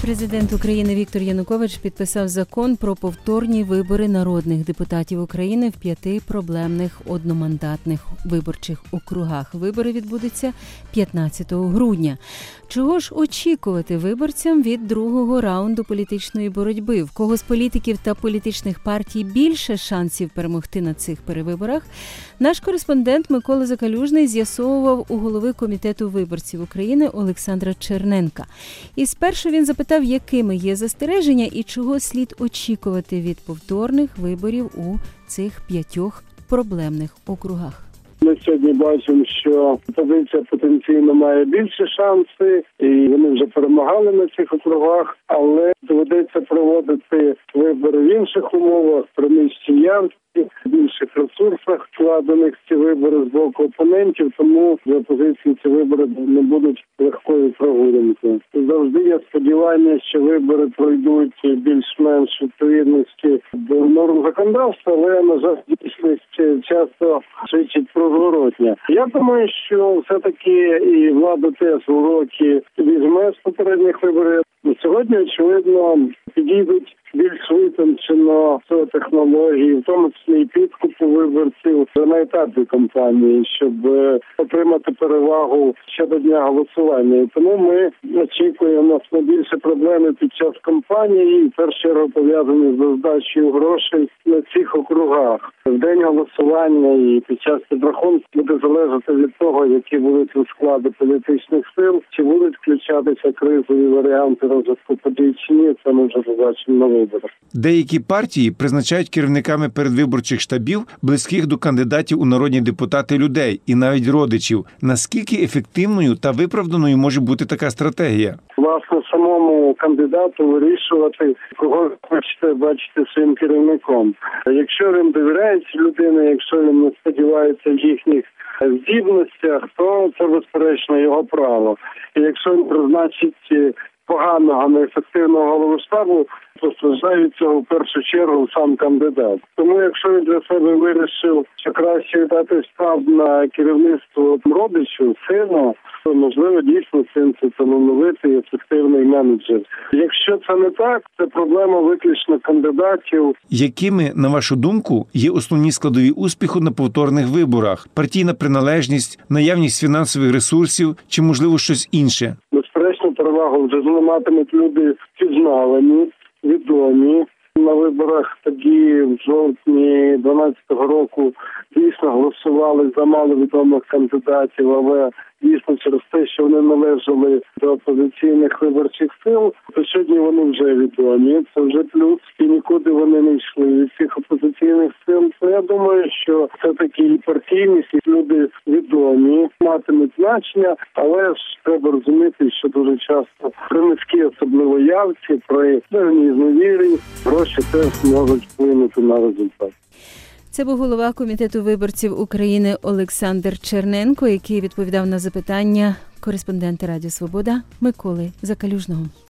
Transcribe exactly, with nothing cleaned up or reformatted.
Президент України Віктор Янукович підписав закон про повторні вибори народних депутатів України в п'яти проблемних одномандатних виборчих округах. Вибори відбудуться п'ятнадцятого грудня. Чого ж очікувати виборцям від другого раунду політичної боротьби? В кого з політиків та політичних партій більше шансів перемогти на цих перевиборах? Наш кореспондент Микола Закалюжний з'ясовував у голови Комітету виборців України Олександра Черненка. І спершу він запитав, якими є застереження і чого слід очікувати від повторних виборів у цих п'ятьох проблемних округах. Ми сьогодні бачимо, що опозиція потенційно має більше шанси, і вони вже перемагали на цих округах, але доведеться проводити вибори в інших умовах, при нижчій явці, в інших ресурсах вкладених в ці вибори з боку опонентів, тому для опозиції ці вибори не будуть легкою прогулянкою. Завжди є сподівання, що вибори пройдуть більш-менш відповідності до норм законодавства, але, на жаль, дійсність часто свідчить про зворотне. Я думаю, що все-таки і влада теж уроки візьме з попередніх виборів. Сьогодні, очевидно, підійдуть більш витончено технології, в тому числі і підкупу виборців на етапі кампанії, щоб отримати перевагу ще до дня голосування. І тому ми очікуємо найбільше проблеми під час кампанії, і в першу чергу пов'язані з здачею грошей на цих округах. В день голосування і під час підрахунку буде залежати від того, які будуть склади політичних сил, чи будуть включатися кризові варіанти розвитку подій чи ні, це ми вже побачимо на виборах. Деякі партії призначають керівниками передвиборчих штабів близьких до кандидатів у народні депутати людей і навіть родичів. Наскільки ефективною та виправданою може бути така стратегія? Власне, самому кандидату вирішувати, кого хочете бачити своїм керівником. Якщо він довіряється людині, якщо він не сподівається в їхніх здібностях, то це, безперечно, його право. І якщо він призначить поганого, неефективного голову штабу, то страждає від цього в першу чергу сам кандидат. Тому якщо він для себе вирішив, що краще віддати штаб на керівництво родичу, сина, то, можливо, дійсно син – це талановитий, ефективний менеджер. Якщо це не так, це проблема виключно кандидатів. Якими, на вашу думку, є основні складові успіху на повторних виборах? Партійна приналежність, наявність фінансових ресурсів чи, можливо, щось інше? Безперечно, перевагу вже матимуть люди впізнавані, відомі. На виборах тоді в жовтні дванадцятого року дійсно голосували за маловідомих кандидатів, але дійсно через те, що вони належали до опозиційних виборчих сил, то сьогодні вони вже відомі. Це вже плюс, і нікуди вони не йшли від цих опозиційних сил. То я думаю, що все-таки і партійність, і люди відомі, матимуть значення, але ж треба розуміти, що дуже часто при низькій особливо явці, при певній зневірі, гроші теж можуть вплинути на результат. Це був голова Комітету виборців України Олександр Черненко, який відповідав на запитання кореспондента Радіо Свобода Миколи Закалюжного.